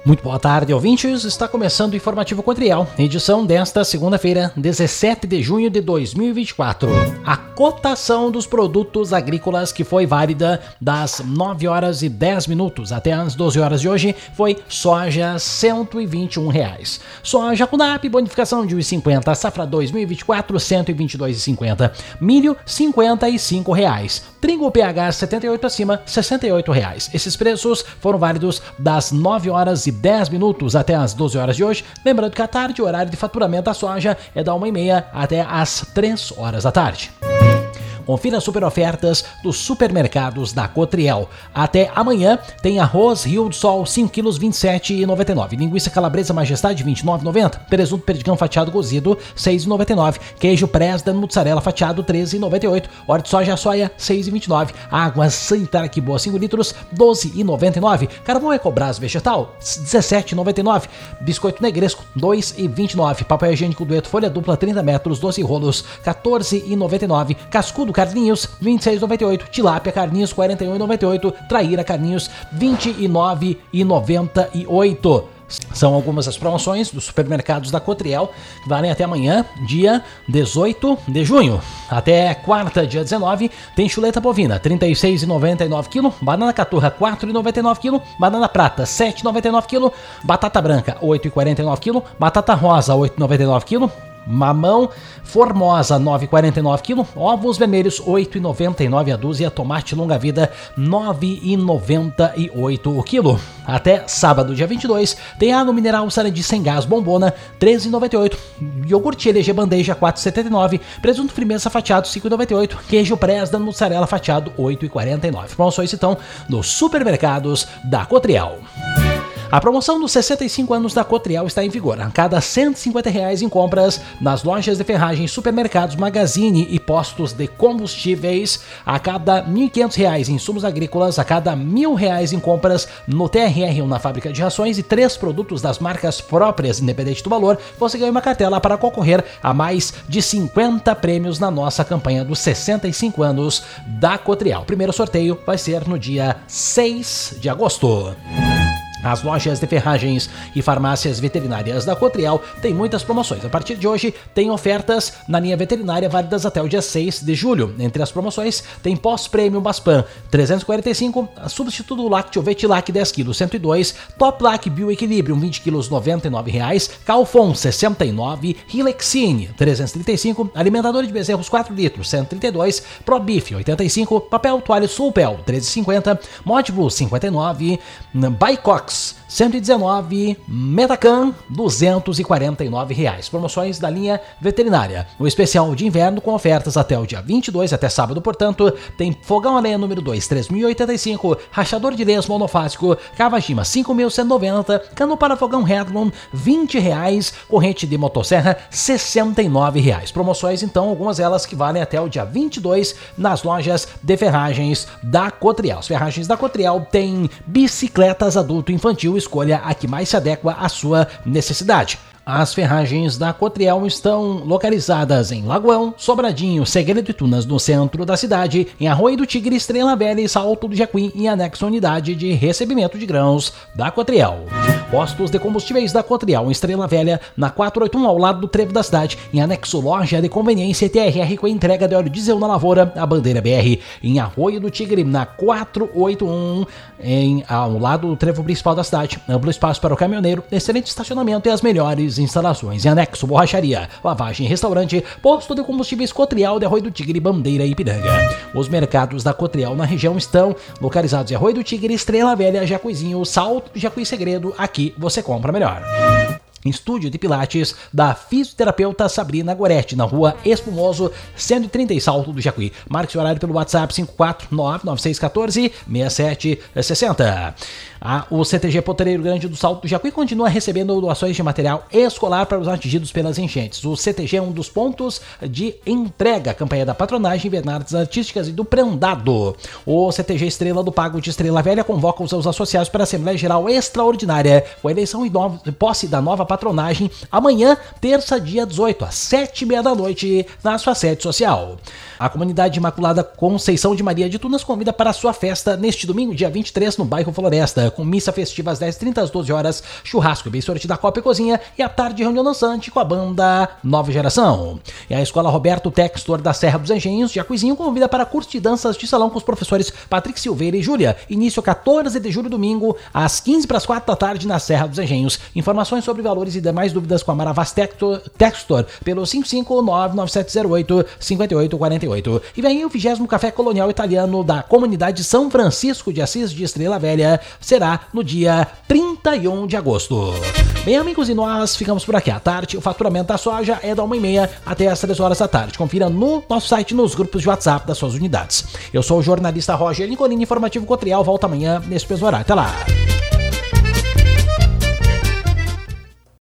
Muito boa tarde, ouvintes. Está começando o Informativo Cotriel, edição desta segunda-feira, 17 de junho de 2024. A cotação dos produtos agrícolas que foi válida das 9 horas e 10 minutos até as 12 horas de hoje foi soja R$ 121. Soja Conab, bonificação de R$ 1,50. Safra 2024, R$ 122,50. Milho, R$ 55. Trigo PH 78 acima, R$ 68. Esses preços foram válidos das 9 horas e 10 minutos até as 12 horas de hoje. Lembrando que à tarde o horário de faturamento da soja é da 1h30 até as 3 horas da tarde. Confira as super ofertas dos supermercados da Cotriel. Até amanhã tem arroz Rio do Sol 5 kg R$ 27,99. Linguiça calabresa Majestade R$ 29,90. Presunto perdigão fatiado cozido R$ 6,99. Queijo Presda mussarela fatiado R$ 13,98. Óleo de soja soia R$ 6,29. Água sanitária que boa 5 litros R$ 12,99. Carvão Ecobras vegetal R$ 17,99. Biscoito negresco R$ 2,29. Papel higiênico dueto folha dupla 30 metros 12 rolos R$ 14,99. Cascudo Carninhos, R$ 26,98. Tilápia Carninhos, R$ 41,98. Traíra Carninhos, R$ 29,98. São algumas das promoções dos supermercados da Cotriel que valem até amanhã, dia 18 de junho. Até quarta, dia 19, tem chuleta bovina, R$ 36,99 kg. Banana caturra, R$ 4,99 kg. Banana prata, R$ 7,99 kg. Batata branca, R$ 8,49 kg. Batata rosa, R$ 8,99 kg. Mamão Formosa, R$ 9,49 kg. Ovos vermelhos, R$ 8,99 a dúzia. Tomate longa-vida, R$ 9,98 o quilo. Até sábado, dia 22, tem água mineral Sarandi sem gás bombona, R$ 13,98. Iogurte LG bandeja, R$ 4,79. Presunto firmeza fatiado, R$ 5,98. Queijo Presda mussarela fatiado, R$ 8,49. Promoções então nos supermercados da Cotriel. A promoção dos 65 anos da Cotriel está em vigor. A cada R$ 150 em compras nas lojas de ferragens, supermercados, magazine e postos de combustíveis, a cada R$ 1.500 em insumos agrícolas, a cada R$ 1.000 em compras no TRR ou na fábrica de rações e 3 produtos das marcas próprias, independente do valor, você ganha uma cartela para concorrer a mais de 50 prêmios na nossa campanha dos 65 anos da Cotriel. O primeiro sorteio vai ser no dia 6 de agosto. As lojas de ferragens e farmácias veterinárias da Cotriel têm muitas promoções. A partir de hoje, tem ofertas na linha veterinária válidas até o dia 6 de julho. Entre as promoções, tem pós-prêmio Baspan 345, substituto lácteo Vetilac 10 kg 102, Top Lac Bioequilibrium 20 kg R$ 99,00, Calfon 69, Hilexine 335, alimentador de bezerros 4 litros 132, ProBif 85, papel toalha Sulpel 13,50, Modblue 59, Bicox 119, Metacan R$ 249. Promoções da linha veterinária. O especial de inverno com ofertas até o dia 22, até sábado, portanto, tem fogão a lenha número 2, 3.085, rachador de lenhas monofásico, Kawajima 5.190, cano para fogão Hedlund R$ 20, corrente de motosserra R$ 69. Promoções então, algumas delas que valem até o dia 22 nas lojas de ferragens da Cotriel. As ferragens da Cotriel têm bicicletas adulto e infantil, escolha a que mais se adequa à sua necessidade. As ferragens da Cotriel estão localizadas em Lagoão, Sobradinho, Segredo e Tunas, no centro da cidade, em Arroio do Tigre, Estrela Velha e Salto do Jacuim, em anexo à unidade de recebimento de grãos da Cotriel. Postos de combustíveis da Cotriel, em Estrela Velha, na 481, ao lado do trevo da cidade, em anexo loja de conveniência TRR com entrega de óleo diesel na Lavoura, a bandeira BR, em Arroio do Tigre, na 481, ao lado do trevo principal da cidade, amplo espaço para o caminhoneiro, excelente estacionamento e as melhores instalações. Em anexo, borracharia, lavagem, restaurante, posto de combustíveis Cotriel de Arroio do Tigre, Bandeira e Ipiranga. Os mercados da Cotriel na região estão localizados em Arroio do Tigre, Estrela Velha, Jacuizinho, Salto do Jacuí Segredo. Aqui você compra melhor. Estúdio de Pilates da fisioterapeuta Sabrina Goretti, na rua Espumoso, 130 Salto do Jacuí. Marque seu horário pelo WhatsApp 549-9614-6760. O CTG Potereiro Grande do Salto do Jacuí continua recebendo doações de material escolar para os atingidos pelas enchentes. O CTG é um dos pontos de entrega, campanha da Patronagem, Invernardes Artísticas e do Prendado. O CTG Estrela do Pago de Estrela Velha convoca os seus associados para a Assembleia Geral Extraordinária, com a eleição e posse da nova patronagem, amanhã, terça, dia 18, às 7h30 da noite, na sua sede social. A comunidade Imaculada Conceição de Maria de Tunas convida para a sua festa neste domingo, dia 23, no bairro Floresta. manhã, com missa festiva às 10h30 às 12 horas, churrasco e bem sortido da Copa e Cozinha, e à tarde reunião dançante com a banda Nova Geração. E a Escola Roberto Textor da Serra dos Engenhos, de Jacuizinho, convida para curso de danças de salão com os professores Patrick Silveira e Júlia. Início 14 de julho, domingo, às 15h45 da tarde, na Serra dos Engenhos. Informações sobre valores e demais dúvidas com a Maravaz Textor pelo 55997085848. E vem aí o 20º Café Colonial Italiano da Comunidade São Francisco de Assis de Estrela Velha. Será no dia 31 de agosto. Bem, amigos, e nós ficamos por aqui à tarde. O faturamento da soja é da 1h30 até as 3 horas da tarde. Confira no nosso site, nos grupos de WhatsApp das suas unidades. Eu sou o jornalista Roger Nicolini, informativo Cotrial. Volta amanhã nesse mesmo horário. Até lá!